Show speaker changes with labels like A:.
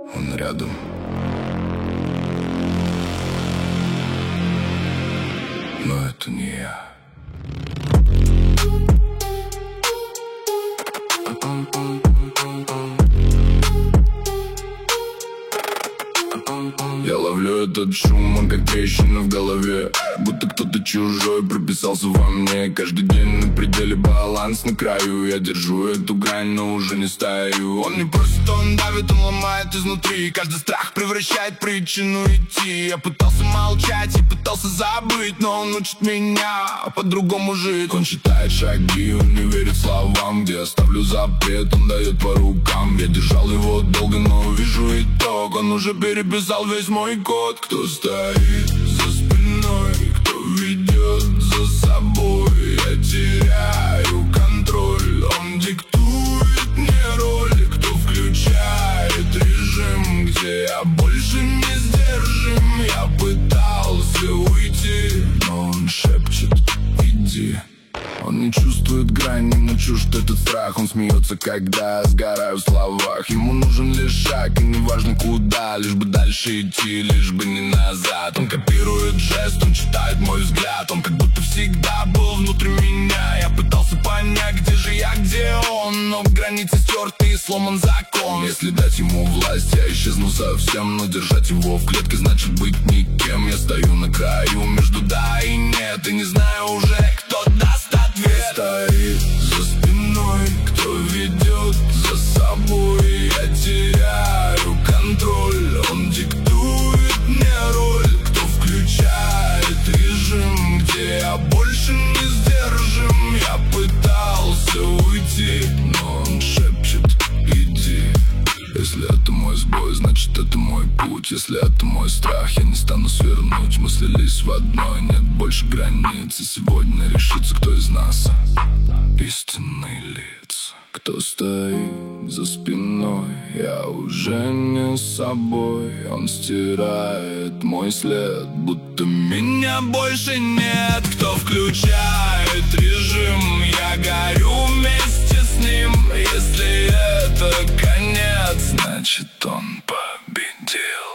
A: Он рядом. Но это не я. Я ловлю этот шум, он как трещина в голове, будто кто-то чужой прописался во мне. Каждый день на пределе, баланс на краю. Я держу эту грань, но уже не стою. Он не просит, он давит, он ломает изнутри. Каждый страх превращает причину идти. Я пытался молчать и пытался забыть, но он учит меня по-другому жить. Он считает шаги, он не верит словам. Где я ставлю запрет, он дает по рукам. Я держал его долго, но вижу итог. Он уже переписал весь мой код. Кто стоит за спиной, кто ведет за собой. Я теряю контроль, он диктует мне роль. Кто включает режим, где я больше не сдержим. Я пытался уйти, но он шепчет: иди. Он не чувствует грани, ему чужд этот страх. Он смеется, когда сгораю в словах. Ему нужен лишь шаг, и неважно куда. Лишь бы дальше идти, лишь бы не назад. Он копирует жест, он читает мой взгляд. Он как будто всегда был внутри меня. Я пытался понять, где же я, где он. Но границы стерты и сломан закон. Если дать ему власть, я исчезну совсем. Но держать его в клетке значит быть никем. Я стою на краю между да и нет, и не знаю уже, кто даст ответ. Стоит за спиной, кто ведет за собой. Я теряю контроль, он диктует мне роль. Кто включает режим, где я больше не сдержим. Я пытался уйти, но он шепчет: иди. Если это мой сбой, значит это мой путь. Если это мой страх, я не стану свернуть. Мы слились в одной, нет больше границ. И сегодня решится, кто из нас истинные лица. Кто стоит за спиной, я уже не собой. Он стирает мой след, будто меня больше нет. Кто включает режим, я горю вместе с ним. Если это конец, значит он победил.